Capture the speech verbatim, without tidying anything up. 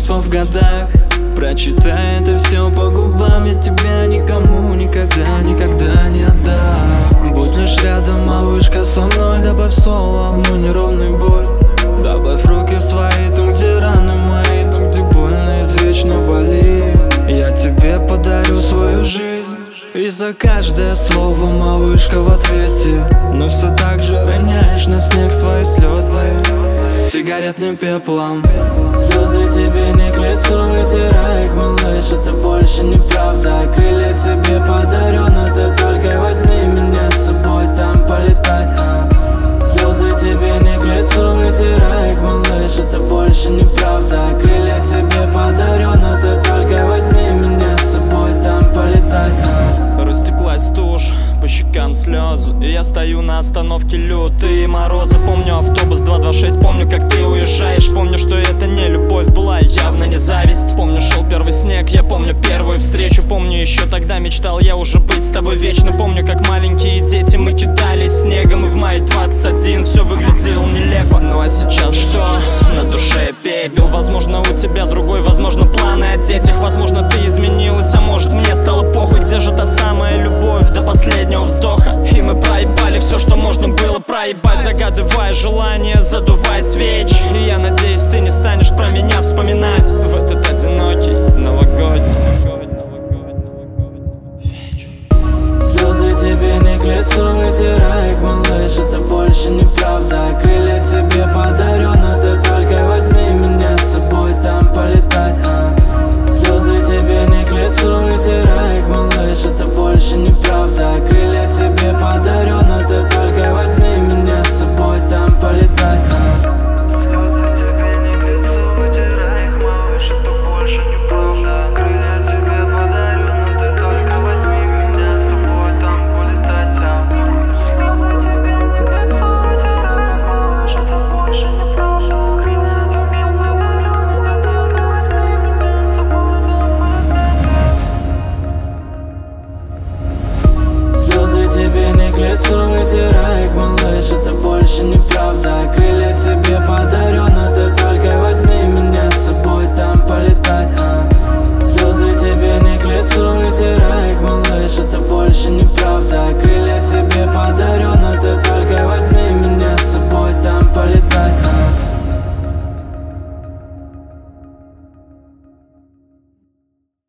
чувства в годах. Прочитай это все по губам, я тебя никому никогда, никогда не отдам. Будь лишь рядом, малышка, со мной, добавь соло, мой неровный бой. Добавь руки свои там, где раны мои, там, где больно, извечно болит. Я тебе подарю свою жизнь, и за каждое слово, малышка, в ответе. Но все так же роняешь на снег свои слезы сигаретным пеплом. Слезы тебе не к лицу, вытирай их, малыш, это больше неправда. Крылья тебе подарю, но ты только возьми меня с собой там полетать, а. Слезы тебе не к лицу, вытирай их, малыш, это больше неправда. Крылья тебе подарю, но ты только возьми меня с собой там полетать, а. Растеклась тушь, по щекам слезы, и я стою на остановке, лютые морозы. Помню автобус два два шесть, помню, как ты уезжаешь. Помню, что это не любовь была, явно не зависть. Помню, шел первый снег, я помню первую встречу. Помню, еще тогда мечтал я уже быть с тобой вечно. Помню, как маленькие дети мы кидались снегом, и в мае двадцать один все выглядело нелепо. Ну а сейчас что? На душе пепел. Возможно, у тебя другой, возможно, планы о детях. Возможно, ты изменилась, а может, мне стало похуй. Где же та самая любовь до последнего вздоха? И мы проебали все, что можно было проебать, загадывая желание, задувая свечи. И я надеюсь, ты не станешь про меня вспоминать в этот одинокий новогодний вечер. Слезы тебе не к лицу, вытирай их, малыш,